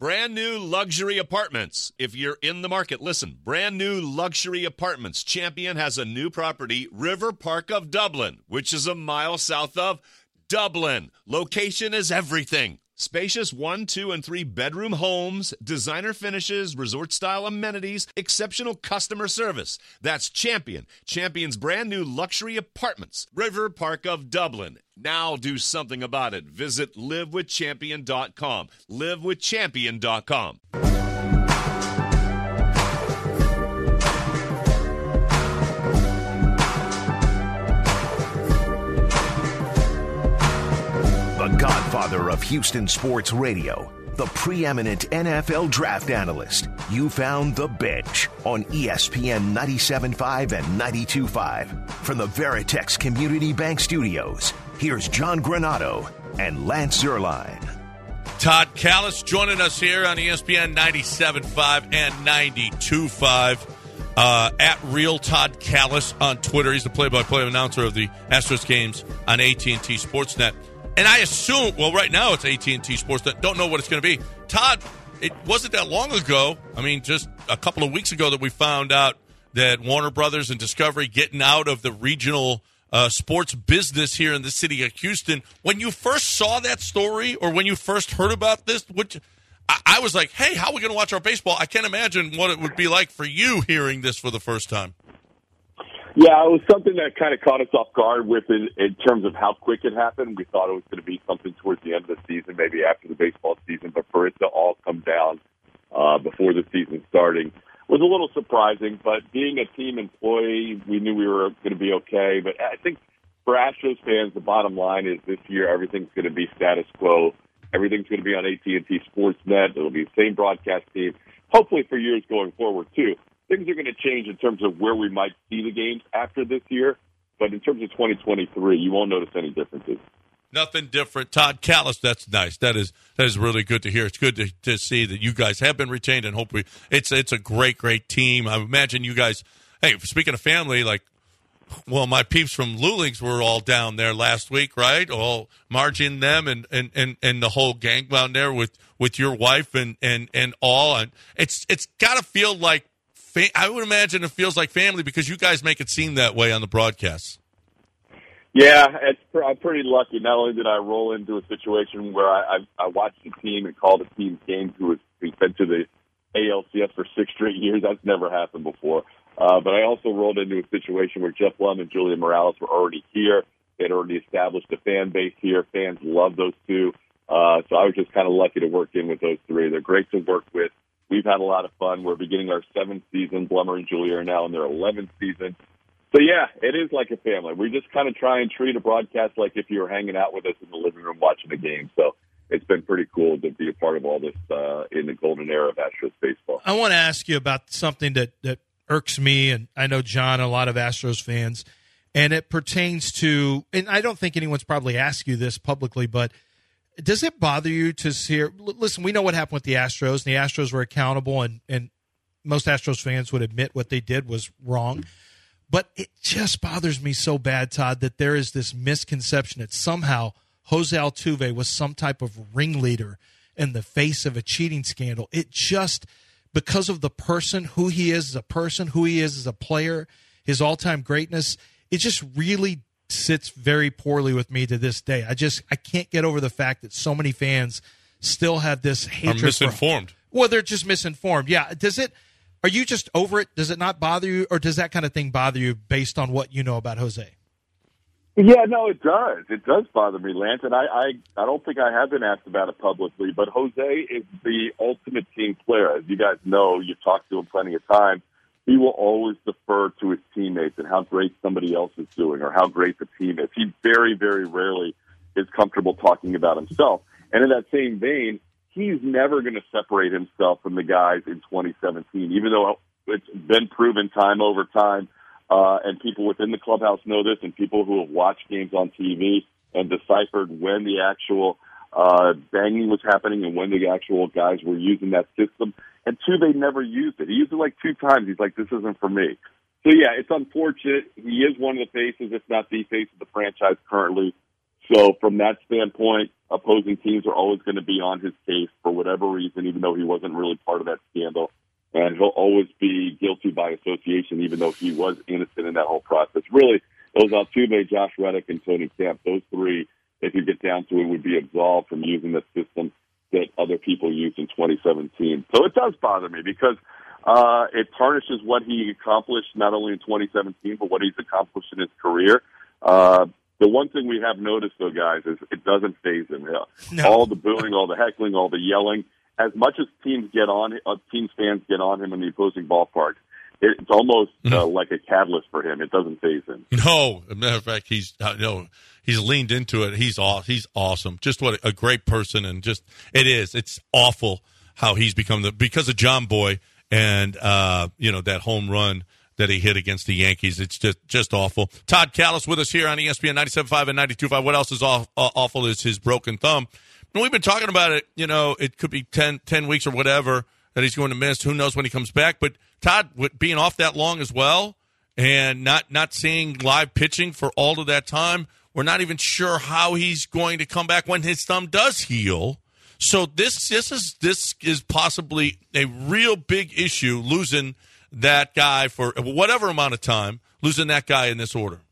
Brand new luxury apartments. If you're in the market, listen. Brand new luxury apartments. Champion has a new property, River Park of Dublin, which is a mile south of Dublin. Location is everything. Spacious 1, 2, and 3 bedroom homes, designer finishes, resort-style amenities, exceptional customer service. That's Champion. Champion's brand new luxury apartments, River Park of Dublin. Now do something about it. Visit livewithchampion.com. livewithchampion.com. The godfather of Houston sports radio, the preeminent NFL draft analyst. You found The Bench on ESPN 97.5 and 92.5. From the Veritex Community Bank Studios, here's John Granato and Lance Zierlein. Todd Callis joining us here on ESPN 97.5 and 92.5. At Real Todd Callis on Twitter. He's the play-by-play announcer of the Astros games on AT&T Sportsnet. And I assume, well, right now it's AT&T Sportsnet. Don't know what it's going to be. Todd, it wasn't that long ago, I mean, just a couple of weeks ago that we found out that Warner Brothers and Discovery getting out of the regional sports business here in the city of Houston. When you first saw that story or when you first heard about this, I was like, hey, how are we going to watch our baseball? I can't imagine what it would be like for you hearing this for the first time. Yeah, it was something that kind of caught us off guard with in terms of how quick it happened. We thought it was going to be something towards the end of the season, maybe after the baseball season, but for it to all come down before the season starting was a little surprising. But being a team employee, we knew we were going to be okay. But I think for Astros fans, the bottom line is this year everything's going to be status quo. Everything's going to be on AT&T Sportsnet. It'll be the same broadcast team, hopefully for years going forward, too. Things are going to change in terms of where we might see the games after this year, but in terms of 2023, you won't notice any differences. Nothing different. Todd Callis, that's nice. That is really good to hear. It's good to see that you guys have been retained, and hopefully it's a great team. I imagine you guys, hey, speaking of family, like, well, my peeps from Lulings were all down there last week, right? All Margie and them and the whole gang down there with your wife and all. And it's got to feel like, I would imagine it feels like family because you guys make it seem that way on the broadcasts. Yeah, I'm pretty lucky. Not only did I roll into a situation where I watched the team and called a team's game who's been to the ALCS for 6 straight years. That's never happened before. But I also rolled into a situation where Jeff Blum and Julian Morales were already here. They'd already established a fan base here. Fans love those two. So I was just kind of lucky to work in with those three. They're great to work with. We've had a lot of fun. We're beginning our 7th season. Blummer and Julia are now in their 11th season. So, yeah, it is like a family. We just kind of try and treat a broadcast like if you were hanging out with us in the living room watching a game. So it's been pretty cool to be a part of all this in the golden era of Astros baseball. I want to ask you about something that irks me, and I know John and a lot of Astros fans, and it pertains to, and I don't think anyone's probably asked you this publicly, but does it bother you to hear, listen, we know what happened with the Astros, and the Astros were accountable, and most Astros fans would admit what they did was wrong. But it just bothers me so bad, Todd, that there is this misconception that somehow Jose Altuve was some type of ringleader in the face of a cheating scandal. It just, because of the person, who he is as a person, who he is as a player, his all-time greatness, it just really sits very poorly with me to this day. I can't get over the fact that so many fans still have this hatred. Are misinformed. Well, they're just misinformed. Yeah. Are you just over it? Does it not bother you, or does that kind of thing bother you based on what you know about Jose? Yeah, no, it does. It does bother me, Lance, and I don't think I have been asked about it publicly, but Jose is the ultimate team player. As you guys know, you've talked to him plenty of times. He will always defer to his teammates and how great somebody else is doing or how great the team is. He very, very rarely is comfortable talking about himself. And in that same vein, he's never going to separate himself from the guys in 2017, even though it's been proven time over time, and people within the clubhouse know this, and people who have watched games on TV and deciphered when the actual banging was happening and when the actual guys were using that system. And two, they never used it. He used it like 2 times. He's like, this isn't for me. So, yeah, it's unfortunate. He is one of the faces, if not the face of the franchise currently. So from that standpoint, opposing teams are always going to be on his case for whatever reason, even though he wasn't really part of that scandal. And he'll always be guilty by association, even though he was innocent in that whole process. Really, it was Altuve, Josh Reddick, and Tony Kemp. Those three, if you get down to it, would be absolved from using the system that other people used in 2017. So it does bother me because it tarnishes what he accomplished not only in 2017, but what he's accomplished in his career. The one thing we have noticed, though, guys, is it doesn't faze him. No. All the booing, all the heckling, all the yelling, as much as teams fans get on him in the opposing ballpark, it's almost like a catalyst for him. It doesn't faze him. No, as a matter of fact, he's leaned into it. He's awesome. Just what a great person, and it's awful how he's become because of John Boy and that home run that he hit against the Yankees. It's just awful. Todd Kalas with us here on ESPN 97.5 and 92.5. What else is awful is his broken thumb. And we've been talking about it. It could be 10 weeks or whatever that he's going to miss. Who knows when he comes back? But Todd, with being off that long as well and not seeing live pitching for all of that time, we're not even sure how he's going to come back when his thumb does heal. So this is possibly a real big issue, losing that guy for whatever amount of time, losing that guy in this order.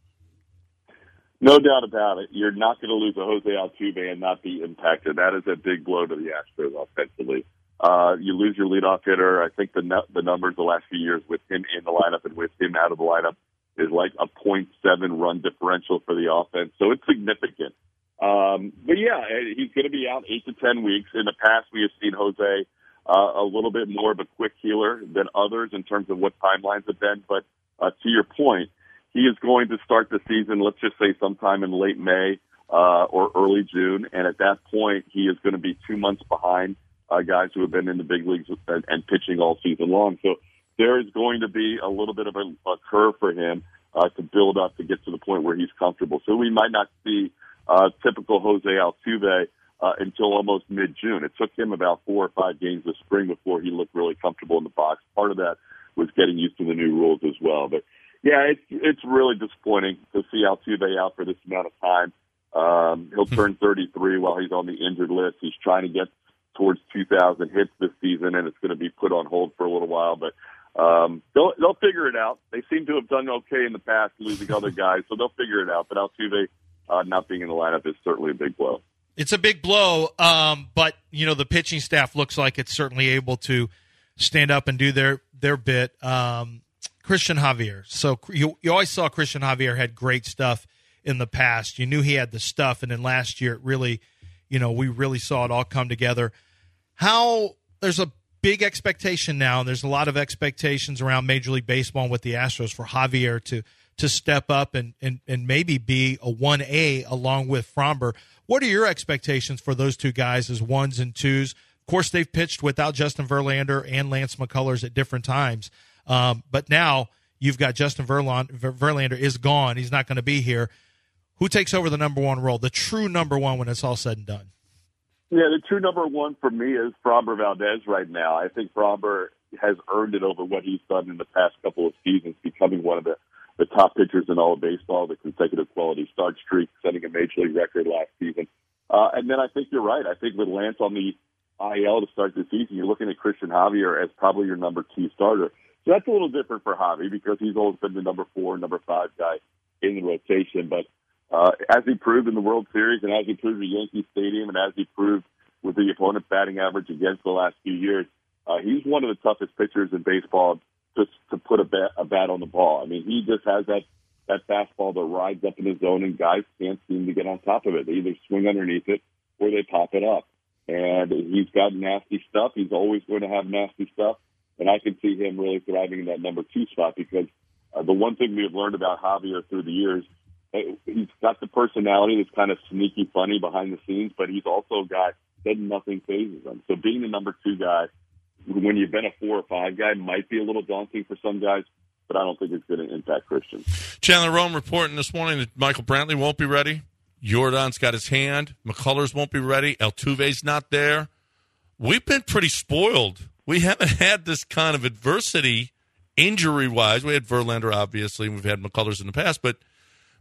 No doubt about it. You're not going to lose a Jose Altuve and not be impacted. That is a big blow to the Astros offensively. You lose your leadoff hitter. I think the numbers the last few years with him in the lineup and with him out of the lineup is like a 0.7 run differential for the offense. So it's significant. But yeah, he's going to be out 8 to 10 weeks. In the past, we have seen Jose a little bit more of a quick healer than others in terms of what timelines have been. But to your point, he is going to start the season, let's just say sometime in late May or early June. And at that point, he is going to be 2 months behind guys who have been in the big leagues and pitching all season long. So there is going to be a little bit of a curve for him to build up to get to the point where he's comfortable. So we might not see typical Jose Altuve until almost mid-June. It took him about 4 or 5 games this spring before he looked really comfortable in the box. Part of that was getting used to the new rules as well. But yeah, it's really disappointing to see Altuve out for this amount of time. He'll turn 33 while he's on the injured list. He's trying to get towards 2,000 hits this season, and it's going to be put on hold for a little while. But they'll figure it out. They seem to have done okay in the past, losing other guys, so they'll figure it out. But Altuve not being in the lineup is certainly a big blow. It's a big blow, but the pitching staff looks like it's certainly able to stand up and do their bit. Christian Javier. So you always saw Christian Javier had great stuff in the past. You knew he had the stuff, and then last year it really, we really saw it all come together. There's a big expectation now, and there's a lot of expectations around Major League Baseball and with the Astros for Javier to step up and maybe be a 1A along with Framber. What are your expectations for those two guys as 1s and 2s? Of course, they've pitched without Justin Verlander and Lance McCullers at different times. But now you've got Justin Verlander is gone. He's not going to be here. Who takes over the number 1 role, the true number 1 when it's all said and done? Yeah, the true number 1 for me is Framber Valdez right now. I think Framber has earned it over what he's done in the past couple of seasons, becoming one of the top pitchers in all of baseball, the consecutive quality start streak, setting a major league record last season. And then I think you're right. I think with Lance on the IL to start the season, you're looking at Christian Javier as probably your number 2 starter. So that's a little different for Javi because he's always been the number 4, number 5 guy in the rotation. But as he proved in the World Series and as he proved at Yankee Stadium and as he proved with the opponent batting average against the last few years, he's one of the toughest pitchers in baseball just to put a bat on the ball. I mean, he just has that fastball that rides up in his zone, and guys can't seem to get on top of it. They either swing underneath it or they pop it up. And he's got nasty stuff. He's always going to have nasty stuff. And I can see him really thriving in that number 2 spot because the one thing we've learned about Javier through the years, he's got the personality that's kind of sneaky funny behind the scenes, but he's also got that nothing phases him. So being the number 2 guy, when you've been a 4 or 5 guy, might be a little daunting for some guys, but I don't think it's going to impact Christian. Chandler Rome reporting this morning that Michael Brantley won't be ready. Jordan's got his hand. McCullers won't be ready. Altuve's not there. We've been pretty spoiled. We haven't had this kind of adversity injury-wise. We had Verlander, obviously, and we've had McCullers in the past, but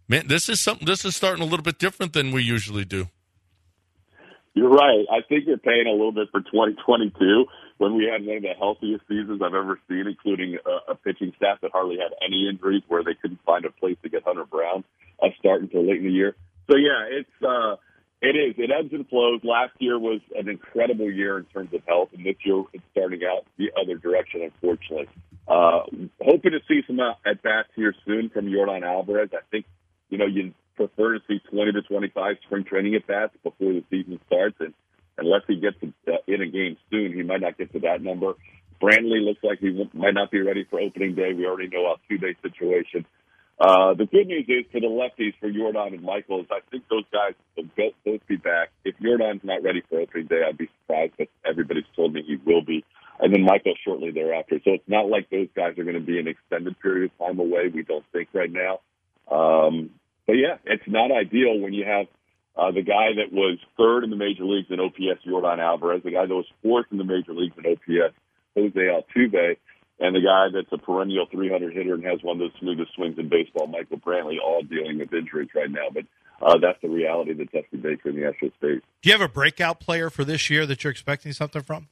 Man, this is starting a little bit different than we usually do. You're right. I think you're paying a little bit for 2022 when we had one of the healthiest seasons I've ever seen, including a pitching staff that hardly had any injuries where they couldn't find a place to get Hunter Brown a start until late in the year. So, yeah, it is. It ebbs and flows. Last year was an incredible year in terms of health, and this year it's starting out the other direction, unfortunately. Hoping to see some at-bats here soon from Yordan Alvarez. I think, you prefer to see 20 to 25 spring training at-bats before the season starts, and unless he gets in a game soon, he might not get to that number. Brantley looks like he might not be ready for opening day. We already know Altuve's situation. The good news is for the lefties, for Yordan and Michaels, I think those guys will both be back. If Yordan's not ready for opening day, I'd be surprised, but everybody's told me he will be. And then Michael shortly thereafter. So it's not like those guys are going to be an extended period of time away, we don't think right now. But, yeah, it's not ideal when you have the guy that was third in the major leagues in OPS, Yordan Alvarez, the guy that was fourth in the major leagues in OPS, Jose Altuve, and the guy that's a perennial 300 hitter and has one of the smoothest swings in baseball, Michael Brantley, all dealing with injuries right now. But that's the reality that Dusty Baker in the Astros face. Do you have a breakout player for this year that you're expecting something from?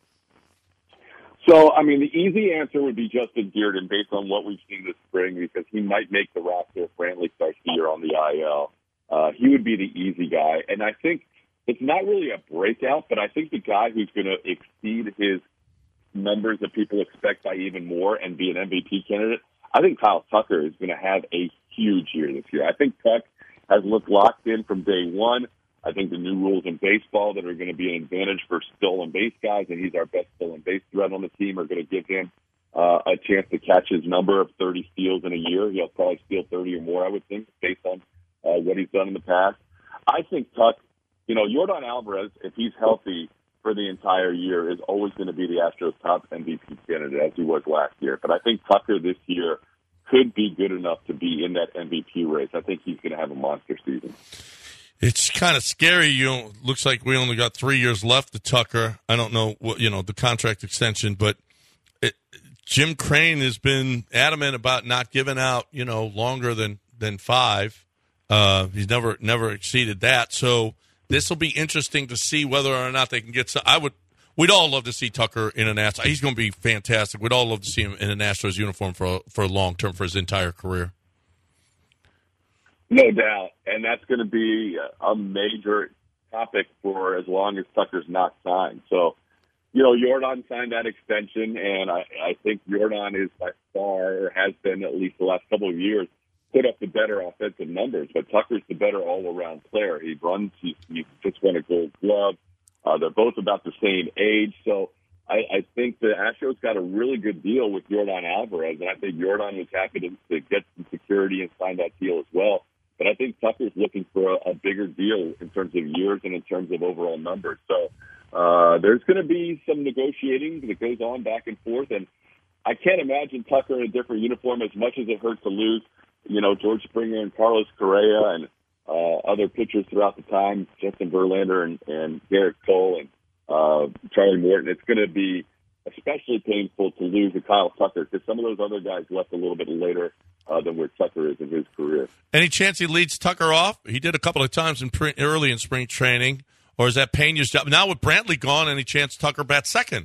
So, I mean, the easy answer would be Justin Dearden based on what we've seen this spring because he might make the roster if Brantley starts the year on the IL. He would be the easy guy. And I think it's not really a breakout, but I think the guy who's going to exceed his numbers that people expect by even more and be an MVP candidate, I think Kyle Tucker is going to have a huge year this year. I think Tuck has looked locked in from day one. I think the new rules in baseball that are going to be an advantage for stolen base guys, and he's our best stolen base threat on the team, are going to give him a chance to catch his number of 30 steals in a year. He'll probably steal 30 or more, I would think, based on what he's done in the past. I think Tuck, Yordan Alvarez, if he's healthy for the entire year, is always going to be the Astros' top MVP candidate, as he was last year. But I think Tucker this year could be good enough to be in that MVP race. I think he's going to have a monster season. It's kind of scary. Looks like we only got 3 years left to Tucker. I don't know what, the contract extension, but Jim Crane has been adamant about not giving out, longer than 5. He's never exceeded that. So this will be interesting to see whether or not they can get some. We'd all love to see Tucker in an Astros. He's going to be fantastic. We'd all love to see him in an Astros uniform for a long term for his entire career. No doubt, and that's going to be a major topic for as long as Tucker's not signed. So, Yordan signed that extension, and I think Yordan is by far, or has been at least the last couple of years, put up the better offensive numbers. But Tucker's the better all-around player. He runs. He just won a Gold Glove. They're both about the same age, so I think the Astros got a really good deal with Yordan Alvarez, and I think Yordan was happy to get some security and sign that deal as well. But I think Tucker's looking for a bigger deal in terms of years and in terms of overall numbers. So there's going to be some negotiating that goes on back and forth. And I can't imagine Tucker in a different uniform as much as it hurts to lose, George Springer and Carlos Correa and other pitchers throughout the time, Justin Verlander and Garrett Cole and Charlie Morton. It's going to be especially painful to lose to Kyle Tucker because some of those other guys left a little bit later than where Tucker is in his career. Any chance he leads Tucker off? He did a couple of times early in spring training, or is that Pena's job? Now with Brantley gone, any chance Tucker bats second?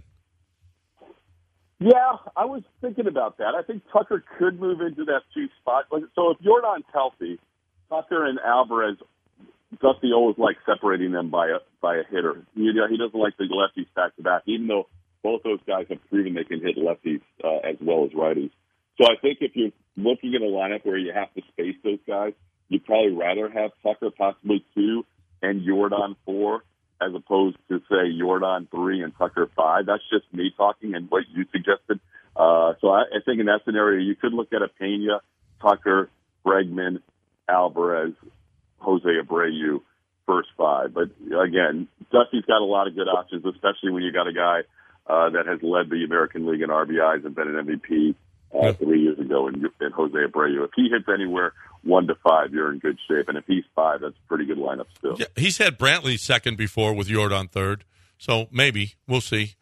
Yeah, I was thinking about that. I think Tucker could move into that 2 spot. So if Yordan's healthy, Tucker and Alvarez, Dusty always likes separating them by a hitter. He doesn't like the lefties back to back, even though both those guys have proven they can hit lefties as well as righties. So I think if you're looking at a lineup where you have to space those guys, you'd probably rather have Tucker possibly 2 and Yordan 4 as opposed to, say, Yordan 3 and Tucker 5. That's just me talking and what you suggested. So I think in that scenario, you could look at a Pena, Tucker, Bregman, Alvarez, Jose Abreu, first 5. But, again, Dusty's got a lot of good options, especially when you got a guy that has led the American League in RBIs and been an MVP 3 years ago in Jose Abreu. If he hits anywhere 1 to 5, you're in good shape. And if he's 5, that's a pretty good lineup still. Yeah, he's had Brantley second before with Yordan third. So maybe. We'll see.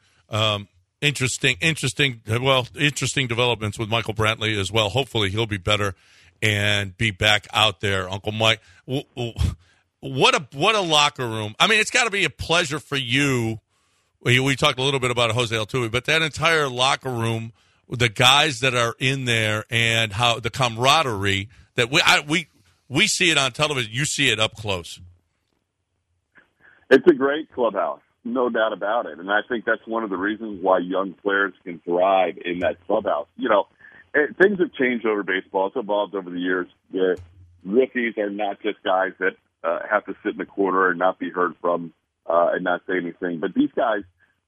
Interesting developments with Michael Brantley as well. Hopefully he'll be better and be back out there. Uncle Mike, what a locker room. I mean, it's got to be a pleasure for you. We talked a little bit about Jose Altuve, but that entire locker room, the guys that are in there and how the camaraderie that we see it on television, you see it up close. It's a great clubhouse, no doubt about it. And I think that's one of the reasons why young players can thrive in that clubhouse. You know, things have changed over baseball. It's evolved over the years. The rookies are not just guys that have to sit in the corner and not be heard from and not say anything. But these guys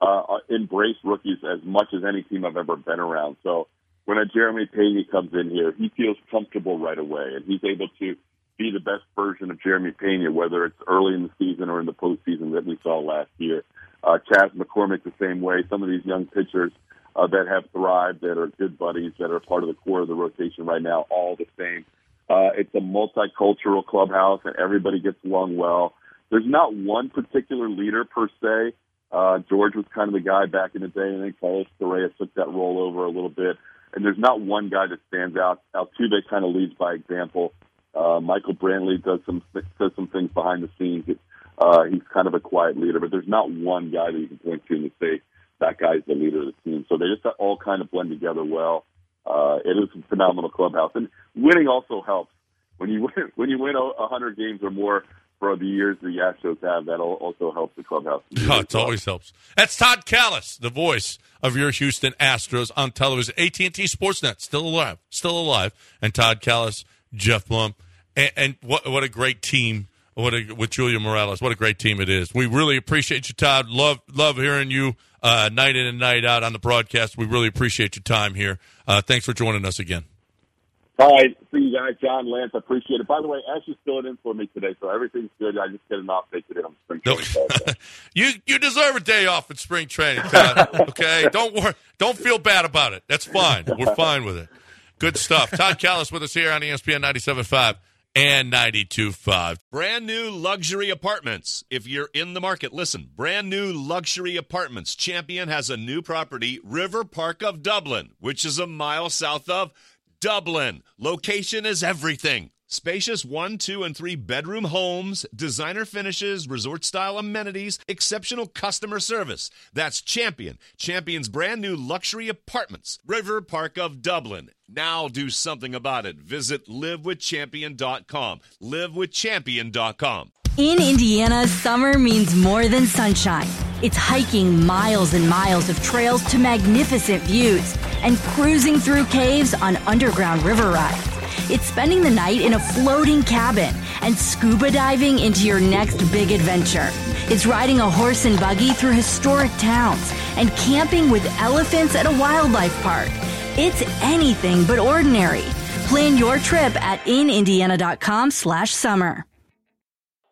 embrace rookies as much as any team I've ever been around. So when a Jeremy Pena comes in here, he feels comfortable right away, and he's able to be the best version of Jeremy Pena, whether it's early in the season or in the postseason that we saw last year. Chas McCormick the same way. Some of these young pitchers that have thrived, that are good buddies, that are part of the core of the rotation right now, all the same. It's a multicultural clubhouse, and everybody gets along well. There's not one particular leader per se. George was kind of the guy back in the day, and then Carlos Correa took that role over a little bit. And there's not one guy that stands out. Altuve kind of leads by example. Michael Brantley does some things behind the scenes. He's kind of a quiet leader, but there's not one guy that you can point to and say that guy's the leader of the team. So they just all kind of blend together well. It is a phenomenal clubhouse, and winning also helps. When you win 100 games or more for the years the Astros have, that also helps the clubhouse. Oh, it always helps. That's Todd Kalas, the voice of your Houston Astros on television. AT&T Sportsnet, still alive. And Todd Kalas, Jeff Blum, and what a great team. With Julia Morales, what a great team it is. We really appreciate you, Todd. Love hearing you night in and night out on the broadcast. We really appreciate your time here. Thanks for joining us again. All right. See you guys. John, Lance, I appreciate it. By the way, Ash is filling in for me today, so everything's good. I just get an off day today on spring training. You deserve a day off in spring training, Todd. Okay? Don't worry. Don't feel bad about it. That's fine. We're fine with it. Good stuff. Todd Kalas with us here on ESPN 97.5 and 92.5. Brand new luxury apartments. If you're in the market, listen. Brand new luxury apartments. Champion has a new property, River Park of Dublin, which is a mile south of Dublin. Location is everything. Spacious 1, 2, and 3 bedroom homes, designer finishes, resort-style amenities, exceptional customer service. That's Champion. Champion's brand new luxury apartments, River Park of Dublin. Now do something about it. Visit livewithchampion.com. Livewithchampion.com. In Indiana, summer means more than sunshine. It's hiking miles and miles of trails to magnificent views and cruising through caves on underground river rides. It's spending the night in a floating cabin and scuba diving into your next big adventure. It's riding a horse and buggy through historic towns and camping with elephants at a wildlife park. It's anything but ordinary. Plan your trip at inindiana.com/summer.